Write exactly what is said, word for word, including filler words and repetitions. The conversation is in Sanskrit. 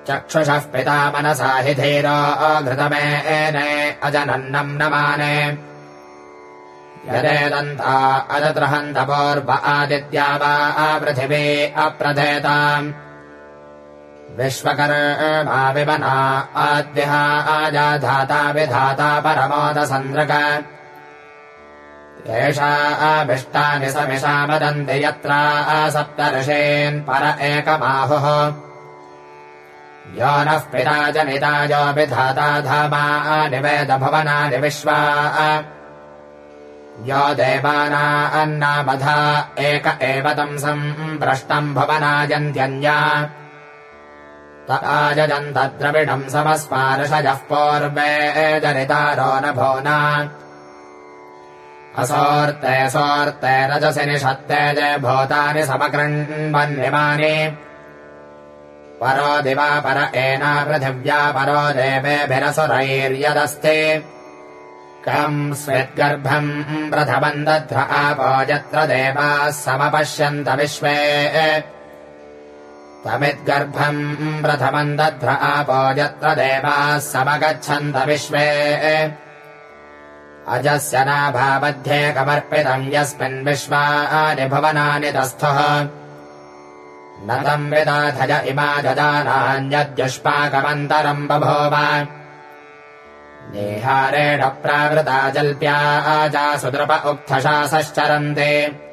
चक्षुषः पिता मनसा हि धीरो घृतमेने अजनन्नम् न माने यदेदन्ता अदत्रहन्तपूर्व आदित्या वा पृथिवी अप्रथेताम् विश्वकर्मा विवना आद्यः आजाधाता विधाता परमोदसन्द्रक एषा अभिष्टानि समिषा वदन्ति यत्र सप्तर्षीन् पर एकमाहुः यो नः पिता जनिता यो विधाता धामानि वेदभुवनानि विश्वा यो देवानान्नामधा एक एव तं सम्भ्रष्टम् भुवनायन्त्यन्या त आजजन्तद्रविणम् समस्पार्षजः पूर्वे जनितारो न भूना असोर्ते सोर्ते रजसि निषत्ते जय भूतानि समकृण्वन्निमानि परो दिवा पर एना पृथिव्या परो देवेभिरसुरैर्यदस्ति कम् स्वेद्गर्भम् प्रथमम् दध्र आपो यत्र देवाः समपश्यन्त विश्वे तमिद्गर्भम् प्रथमम् दध्र आपो यत्र देवाः समगच्छन्त विश्वे अजस्य नाभामध्ये कमर्पितम् यस्मिन् विश्वानि भुवनानि तस्थः न तम् विदाधय इमा ददानान्यद्युष्पाकमन्तरम् बभूव नेहारेण प्रावृता जल्प्या आजासु द्रुप उक्थशासश्चरन्ति